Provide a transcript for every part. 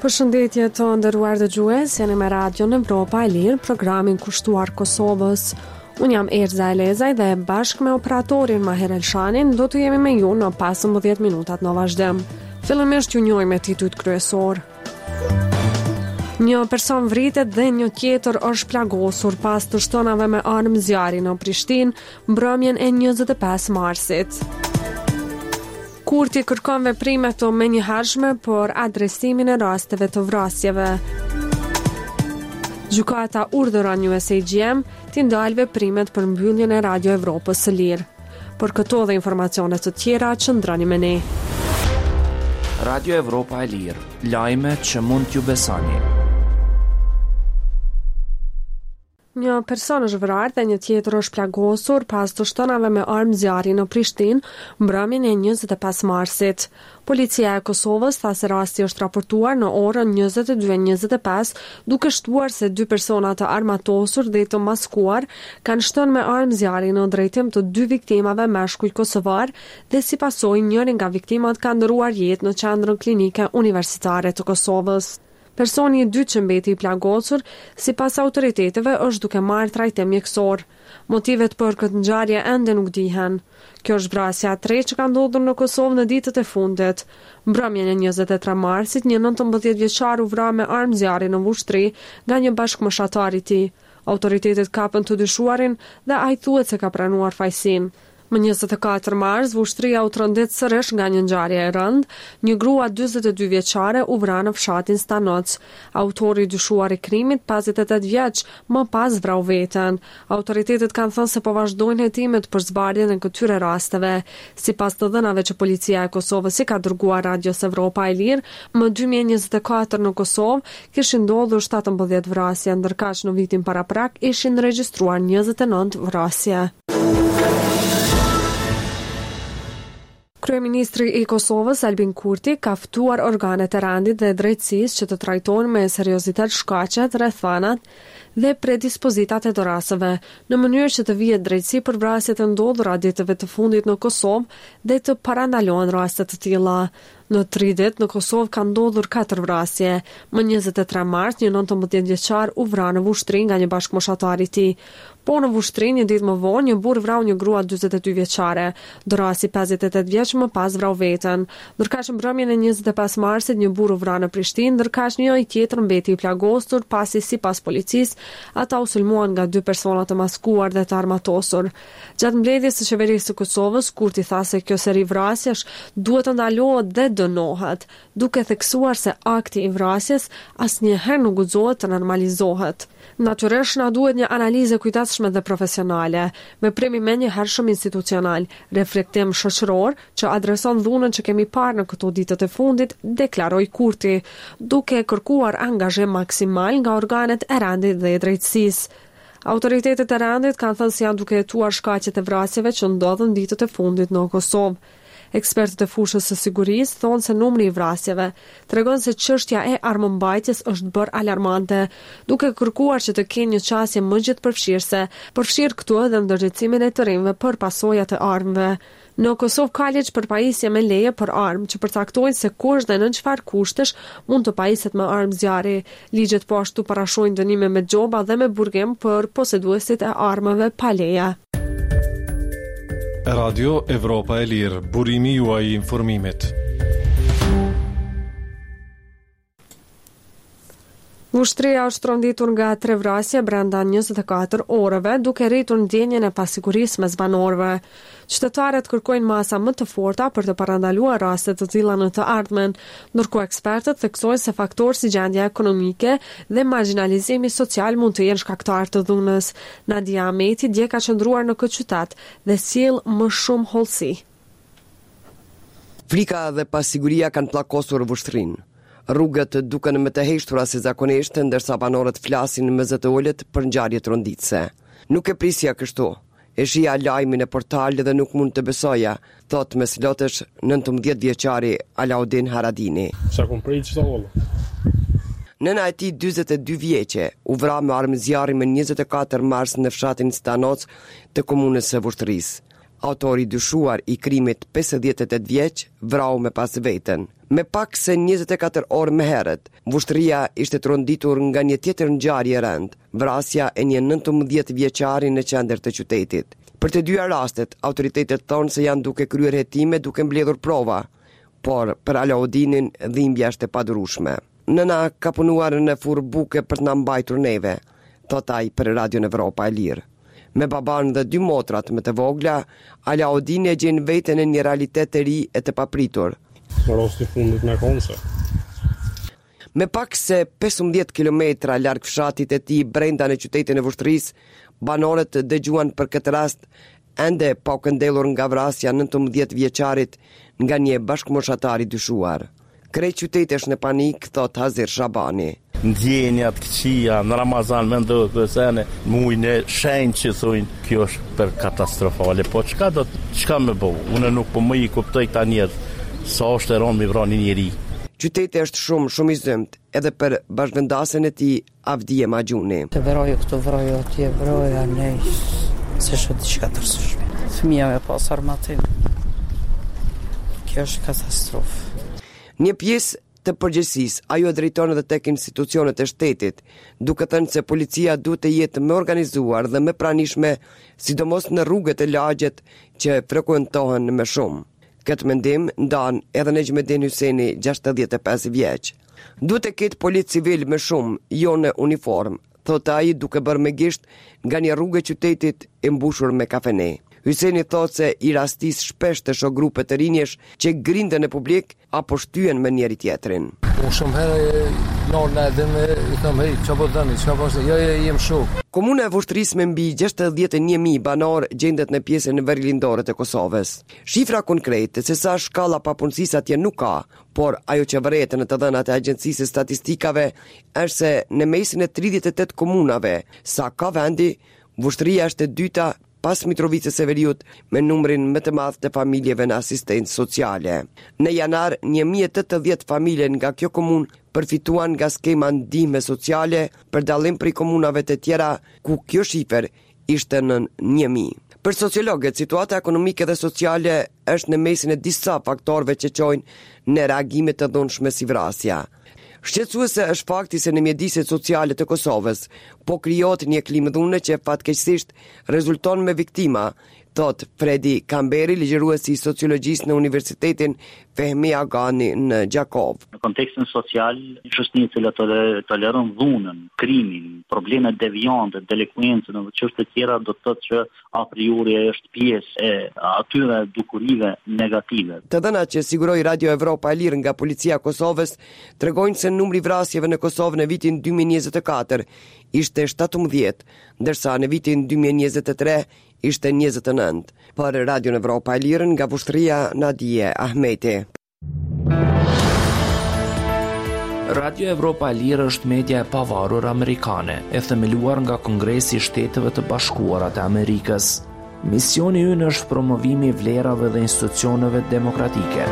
Përshëndetje të nderuar dëgjues, jeni me Radion Evropa e Lirë, programin kushtuar Kosovës. Unë jam Erza Elezaj dhe bashkë me operatorin Maher Elshanin do të jemi me ju në 15 minutat në vazhdim. Fillimisht ju njohim me titujt kryesor. Një person vritet dhe një tjetër është plagosur pas të shtonave me armë zjarri në Prishtinë mbrëmjen e 25 marsit. Kurti kërkon veprime të menjëhershme për adresimin e rasteve të vrasjeve. Gjykata urdhëron USAGM të ndalë veprimet për mbylljen e Radio Evropës së Lirë. Për këto dhe informacione të tjera, qëndroni me ne. Radio Evropa e Lirë, lajme që mund t'ju besoni. Një person është vrarë dhe një tjetër është plagosur pas të shtonave me armë zjarri në Prishtinë mbrëmjen e 25 marsit. Policia e Kosovës tha se rasti është raportuar në orën 22:25, duke shtuar se 2 persona të armatosur dhe të maskuar kanë shtonë me armë zjarri në drejtim të 2 viktimave meshkuj kosovar dhe si pasojë njëri nga viktimat ka ndëruar jetë në qendrën klinike universitare të Kosovës. Personi i dytë që mbeti i plagosur, sipas autoriteteve, është duke marrë trajtim mjekësor. Motivet për këtë ngjarje ende nuk dihen. Kjo është vrasja e tretë që ka ndodhur në Kosovë në ditët e fundit. Mbrëmjen e 23 marsit, një 19 vjeçar u vra me armë zjarri në Vushtrri nga një bashkëmoshatar i tij. Autoritetet kapën të dyshuarin dhe ai thuhet se ka pranuar fajsin. Më 24 mars, Vushtria u trondit sërish nga një ngjarje e rëndë, një grua 42 vjeçare u vra në fshatin Stanoc. Autori i dyshuar i krimit, 58 vjeç, më pas vrau veten. Autoritetet kanë thënë se po vazhdojnë hetimet për zbardhjen e këtyre rasteve. Sipas të dhënave që policia e Kosovës i ka dërguar Radios Evropa e Lirë, më 2024 në Kosovë kishin ndodhur 17 vrasje, ndërkaq në vitin paraprak ishin regjistruar 29 vrasje. Kryeministri i Kosovës, Albin Kurti, ka ftuar organet e rendit dhe drejtësisë që të trajtojnë me seriozitet shkaqet, rrethanat dhe predispozitat e të rasteve, në mënyrë që të vihet drejtësi për vrasjet e ndodhura ditëve të fundit në Kosovë dhe të parandalohen raste të tilla. Në 3 ditë në Kosovë ka ndodhur 4 vrasje. Më 23 mars, një 19 vjeçar u vra në Vushtri nga një bashkëmoshatar i tij. Po në Vushtri, një ditë më vonë, një burr vrau një grua 42 vjeçare. Dorasi 58 vjeç më pas vrau veten. Ndërkaq mbrëmjen e 25 marsit, një burr u vra në Prishtinë, ndërkaq një i tjetër mbeti i plagosur pasi sipas policisë ata u sulmuan nga 2 persona të maskuar dhe të armatosur. Gjatë mbledhjes së qeverisë së Kosovës, Kurti tha se kjo seri vrasjesh duhet të ndalohet dhe dënohet, duke theksuar se akti i vrasjes asnjëherë nuk guxohet të normalizohet. Natyrisht na duhet një analizë kujdesshme dhe profesionale, veprimi menjëhershëm institucional, reflektim shoqëror që adreson dhunën që kemi parë në këto ditët e fundit, deklaroi Kurti, duke kërkuar angazhim maksimal nga organet e rendit dhe e drejtësisë. Autoritetet e rendit kanë thënë se janë duke hetuar shkaqet e vrasjeve që ndodhen ditët e fundit në Kosovë. Ekspertët e fushës së sigurisë thonë se numri i vrasjeve tregon se çështja e armëmbajtjes është bërë alarmante, duke kërkuar që të kenë një qasje më gjithëpërfshirëse, përfshirë këtu edhe ndërgjegjësimin e të rinjve për pasojat e armëve. Në Kosovë ka ligj për pajisje me leje për armë që përcaktojnë se kush dhe në çfarë kushtesh mund të pajiset me armë zjarri. Ligjet po ashtu parashojnë dënime me gjoba dhe me burgim për poseduesit e armëve pa leje. Radio Evropa e Lirë, burimi juaj i informimit. Vushtria është tronditur nga 3 vrasje brenda 24 orëve, duke rritur ndjenjen e pasigurisë mes banorëve. Qytetarët kërkojnë masa më të forta për të parandaluar raste të tilla në të ardhmen, ndërkohë ekspertët theksojnë se faktorë si gjendja ekonomike dhe marginalizimi social mund të jenë shkaktar të dhunës. Nadia Ahmeti dje ka qëndruar në këtë qytet dhe sjell më shumë hollësi. Frika dhe pasiguria kanë pllakosur Vushtrinë. Rrugët duken më të heshtura se zakonisht, ndërsa banorët flasin me zë të ulët për ngjarje tronditëse. Nuk e prisja kështu. E shija lajmin e portalit dhe nuk mund të besoja, thot me slotesh 19 vjeçari Alaudin Haradini. Nëna e tij 42 vjeçe u vra me armë zjarri më 24 mars në fshatin Stanoc të komunës së Vushtrisë. Autori dyshuar i krimit 58 vjeç vrau me pas veten. Me pak se 24 orë më herët, Vushtrria ishte tronditur nga një tjetër ngjarje rënd, vrasja e një 19 vjeçari në qendër të qytetit. Për të dyja rastet, autoritetet thonë se janë duke kryer hetime duke mbledhur prova, por për Alaudinin dhimbja është e padurueshme. Nëna ka punuar në furrë buke për të na mbajtur neve, thot ai për Radion Evropa e Lirë. Me baban dhe 2 motrat më të vogla, Alaudini e gjen veten në një realitet të ri e të papritur. Rosti fundit në konse. Me pak se 15 kilometra larg fshatit e tij brenda në qytetin e Vushtrisë, banorët dëgjuan për këtë rast ende pa u këndellur nga vrasja 19 vjeçarit nga një bashkëmoshatar i dyshuar. Krejt qyteti është në panik, thot Hazir Shabani. Ndjenjat këqia në Ramazan me ndohë kësene, mujnë e shenjë që thujnë, kjo është për katastrofale, po qka me bo? Une nuk po më i kuptoj këta njerë, sa është e ronë mi vrani njeri. Qyteti është shumë i zymt, edhe për bashkëvendasen e tij Avdije Maxhuni. Të veroju këtu, veroju atje, veroju anej, se është diçka tërësishme. Fëmija me pas armatim. Kjo është katastrofë. Një pjesë të përgjegjësisë, ajo drejton edhe tek institucionet e shtetit, duke thënë se policia duhet të jetë më organizuar dhe më pranishme, sidomos në rrugët e lagjet që frekuentohen më shumë. Këtë mendim ndan edhe Nejmedin Hyseni, 65 vjeç. Duhet të ketë policë civil më shumë, jo në uniform, thot ai duke bërë me gisht nga një rrugë e qytetit e mbushur me kafene. Hyseni thot se i rastis shpesh të shoh grupe të rinjesh që grinden në publik apo shtyhen me njëri tjetrin. Shumë herë nona edhe me i them hey, çfarë dani, çfarë bashkë? Jo, jem shok. Komuna e Vushtrisë me mbi 61.000 banor gjendet në pjesën e veriglindore të Kosovës. Shifra konkrete se sa shkalla papunësisë atje nuk ka, por ajo që vëret në të dhënat e Agjencisë Statistikave është se në mesin e 38 komunave sa ka vendi, Vushtria është e dyta pas Mitrovicës së Veriut me numrin më të madh të familjeve në asistencë sociale. Në janar, 1080 familje nga kjo komunë përfituan nga skema ndihme sociale për dallim prej komunave të tjera ku kjo shifër ishte në 1000. Për sociologët, situata ekonomike dhe sociale është në mesin e disa faktorëve që çojnë në reagime të dhunshme si vrasja. Shqetësuese është fakti se në mjediset sociale të Kosovës po krijohet një klimë dhune që fatkeqësisht rezulton me viktima, thot Fredi Kamberi, ligjëruesi i sociologjisë në Universitetin Fehmi Agani në Gjakov. Në kontekstin social, shoqënia e cila toleron dhunën, krimin, problemet devijante, delikuencën dhe çështje të tjera do të thotë që a priori është pjesë e atyre dukurive negative. Të dhënat që siguroi Radio Evropa e Lirë nga policia e Kosovës tregojnë se numri vrasjeve në Kosovë në vitin 2024 ishte 17, ndërsa në vitin 2023 ishte 29. Për Radio Evropa e Lirë nga Vushtria, Nadije Ahmeti. Radio Evropa e Lirë është media e pavarur amerikane, e themeluar nga Kongresi i Shteteve të Bashkuara të Amerikës. Misioni ynë është promovimi i vlerave dhe institucioneve demokratike.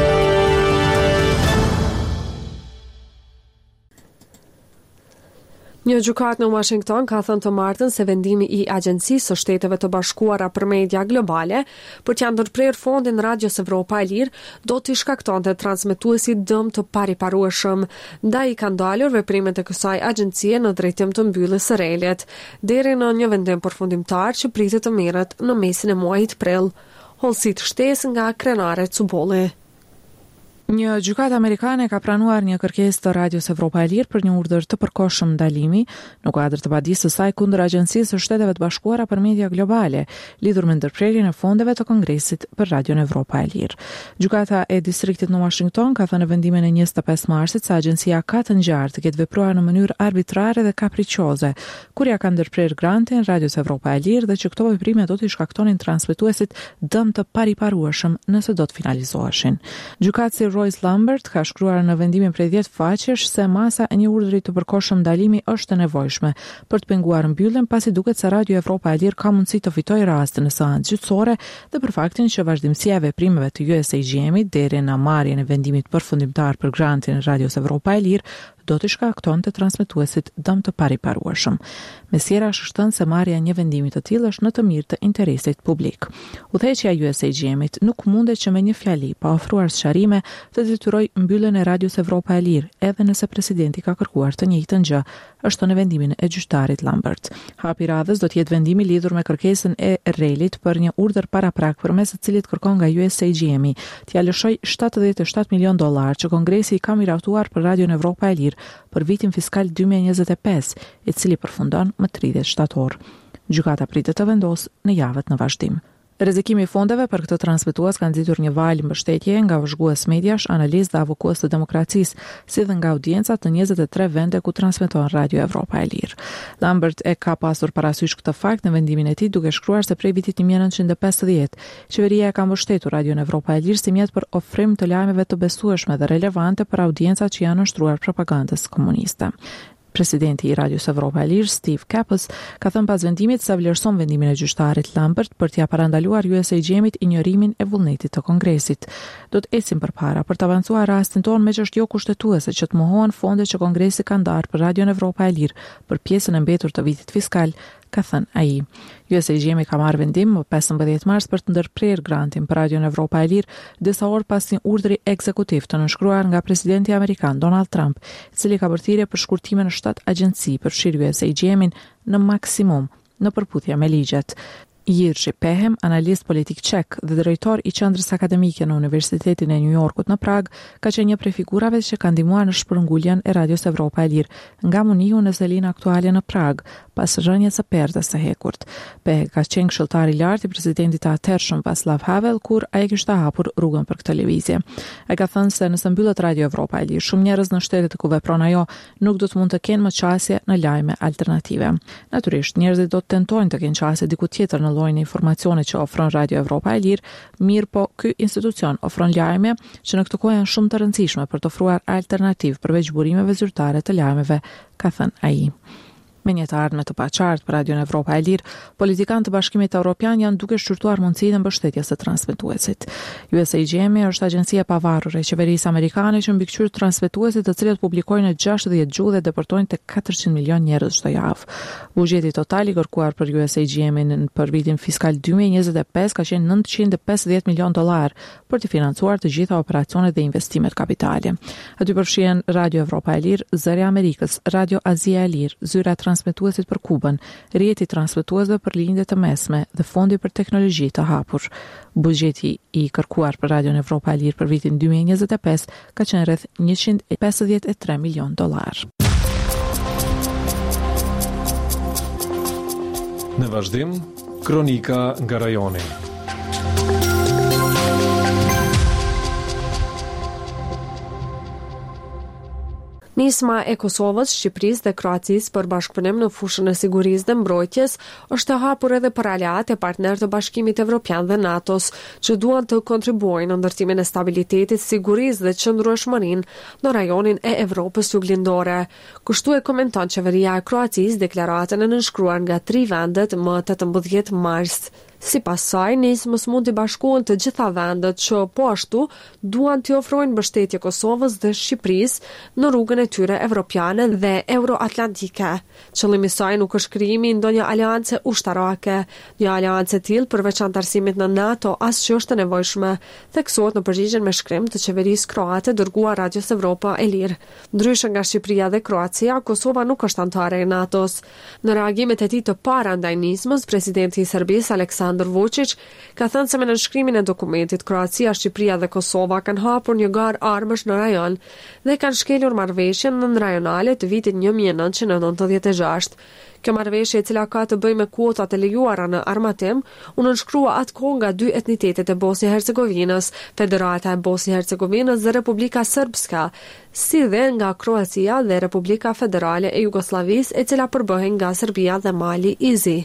Një gjykat në Washington ka thënë të martën se vendimi i Agjencisë së Shteteve të Bashkuara për Media Globale për t'ia ndërprer fondin Radios Evropa e Lirë do t'i shkaktonte transmetuesit dëm të pariparueshëm, ndaj i kanë dalur veprimet e kësaj agjencie në drejtim të mbylljes së relit, deri në një vendim përfundimtar që pritet të merret në mesin e muajit prill. Holsit shtesë nga Krenare Cubolli. Një gjykat amerikane ka pranuar një kërkesë të Radios Evropa e Lirë për një urdhër të përkohshëm ndalimi në kuadër të padisë së saj kundër Agjencisë së Shteteve të Bashkuara për Media Globale, lidhur me ndërprerjen e fondeve të Kongresit për Radion Evropa e Lirë. Gjykata e distriktit në Washington ka thënë në vendimin e 25 marsit se agjencia ka të ngjarë të ketë vepruar në mënyrë arbitrare dhe kapriçioze, kur ja ka ndërprer grantin Radios Evropa e Lirë dhe që këto veprime do t'i shkaktonin transmetuesit dëm të pariparueshëm nëse do të finalizoheshin. Gjykatësi Royce Lambert ka shkruar në vendimin prej 10 faqesh se masa e një urdhri të përkohshëm ndalimi është e nevojshme për të penguar mbylljen, pasi duket se Radio Evropa e Lirë ka mundësi të fitojë rastin në seancë gjyqësore dhe për faktin që vazhdimësia e veprimeve të USAGM-it deri në marrjen e vendimit përfundimtar për grantin e Radios Evropa e Lirë do të shkaktonte transmetuesit dëm të pariparueshëm. Mesiera shështën se marrja një vendimi të tillë është në të mirë të interesit publik. Udhëheqja e USAGM-it nuk mundet që me një fjali pa ofruar sqarime të detyrojë mbylljen e Radios Evropa e Lirë, edhe nëse presidenti ka kërkuar të njëjtën gjë, është në vendimin e gjyqtarit Lambert. Hapi i radhës do të jetë vendimi lidhur me kërkesën e Relit për një urdhër paraprak përmes të cilit kërkon nga USAGM t'ia lëshojë $77 milion që Kongresi i ka miratuar për Radion Evropa e Lirë për vitin fiskal 2025, i cili përfundon më 30 shtator. Gjykata pritet të vendosë në javët në vazhdim. Rrezikimi i fondeve për këtë transmetues ka nxitur një valë mbështetje nga vëzhgues mediash, analistë dhe avokues të demokracisë, si dhe nga audiencat në 23 vende ku transmeton Radio Evropa e Lirë. Lambert e ka pasur parasysh këtë fakt në vendimin e tij, duke shkruar se prej vitit 1950 qeveria e ka mbështetur Radio Evropa e Lirë si mjet për ofrim të lajmeve të besueshme dhe relevante për audiencat që janë nështruar propagandës komuniste. Presidenti i Radios Evropa e Lirë, Steve Kapos, ka thënë pas vendimit se vlerëson vendimin e gjyqtarit Lambert për t'ia parandaluar USAGM-it injorimin e vullnetit të Kongresit. Do të ecim përpara për të avancuar rastin tonë me çështje kushtetuese që të mohohen fondet që Kongresi ka ndarë për Radion Evropa e Lirë për pjesën e mbetur të vitit fiskal, ka thënë ai. USAGM ka marrë vendim më 15 mars për të ndërprerë grantin për Radion Evropa e Lirë, disa orë pas një urdhri ekzekutiv të nënshkruar nga presidenti amerikan Donald Trump, i cili ka bërthirrje për shkurtime në 7 agjenci për fshirë USAGM-in në maksimum në përputhje me ligjet. Jirshi Pehem, analist politik çek dhe drejtor i qendrës akademike në Universitetin e New Yorkut në Prag, ka qenë një prej figurave që ka ndihmuar në shpërnguljen e Radios Evropa e Lirë nga muniu në Zelina aktuale në Prag, pas rënies së perdës së hekurt. Pehem ka qenë këshilltar i lartë i presidentit të atëhershëm Václav Havel kur ai kishte hapur rrugën për këtë lëvizje. Ai ka thënë se nëse mbyllet Radio Evropa e Lirë, shumë njerëz në shtetet ku vepron ajo nuk do të mund të kenë më qasje në lajme alternative. Natyrisht, njerëzit do të tentojnë të kenë qasje diku tjetër në llojin e informacionit që ofron Radio Evropa e Lirë, mirë po ky institucion ofron lajme që në këtë kohë janë shumë të rëndësishme për të ofruar alternativë përveç burimeve zyrtare të lajmeve, ka thënë ai. Me një të ardhme të paqartë për Radion Evropa e Lirë, politikanë të Bashkimit Evropian janë duke shqyrtuar mundësinë e mbështetjes së transmetuesit. USAGM është agjencia e pavarur e qeverisë amerikane që mbikëqyr transmetuesit të cilët publikojnë në 60 gjuhë dhe deportojnë tek 400 milion njerëz çdo javë. Buxheti total i kërkuar për USAGM-in për vitin fiskal 2025 ka qenë $950 milion për të financuar të gjitha operacionet dhe investimet kapitale. Aty përfshihen Radio Evropa e Lirë, Zëri i Amerikës, Radio Azia e Lirë, zyra transmetuesit për Kubën, rrjeti transmetuesve për linjët e mesme dhe fondi për teknologji të hapur. Buxheti i kërkuar për Radion Evropa e Lirë për vitin 2025 ka qenë rreth $153 milion. Në vazhdim, kronika nga rajoni. Nisma e Kosovës, Shqipërisë dhe Kroacisë për bashkëpunim në fushën e sigurisë dhe mbrojtjes është e hapur edhe për aleat e partnerë të Bashkimit Evropian dhe NATO-s, që duan të kontribuojnë në ndërtimin e stabilitetit, sigurisë dhe qëndrueshmërinë në rajonin e Evropës juglindore. Kështu e komenton qeveria e Kroacisë deklaratën e nënshkruar nga 3 vendet më 18 mars. Sipas saj, nismës mund të bashkohen të gjitha vendet që po ashtu duan të ofrojnë mbështetje Kosovës dhe Shqipërisë në rrugën e tyre evropiane dhe euroatlantike. Qëllimi i saj nuk është krijimi i ndonjë aleance ushtarake. Një aleancë e tillë përveç antarësimit në NATO as që është e nevojshme, theksohet në përgjigjen me shkrim të qeverisë kroate dërguar Radios Evropa e Lirë. Ndryshe nga Shqipëria dhe Kroacia, Kosova nuk është antare e NATO-s. Në reagimet e tij të para ndaj nismës, presidenti i Serbisë Aleksandar Vučić ka thënë se me nënshkrimin e dokumentit Kroacia, Shqipëria dhe Kosova kanë hapur një garë armësh në rajon dhe kanë shkelur marrëveshjen nënrajonale të vitit 1996. Kjo marrëveshje, e cila ka të bëjë me kuotat e lejuara në armatim, u nënshkrua atkoh nga 2 etnitetet e Bosnjë-Hercegovinës, Federata e Bosnjë-Hercegovinës dhe Republika Srpska, si dhe nga Kroacia dhe Republika Federale e Jugosllavisë, e cila përbëhen nga Serbia dhe Mali Izi.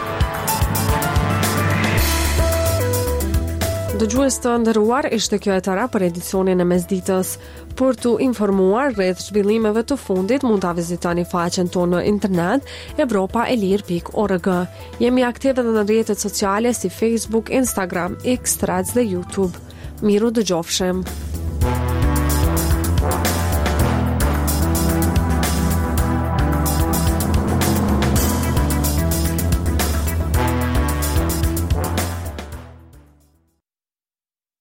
Dëgjues të nderuar, ishte kjo e tëra për edicionin e mesditës. Për të informuar rreth zhvillimeve të fundit, mund ta vizitoni faqen tonë në internet europaelir.org. Jemi aktive edhe në rrjetet sociale si Facebook, Instagram, X, Threads dhe YouTube. Miru dëgjofshim.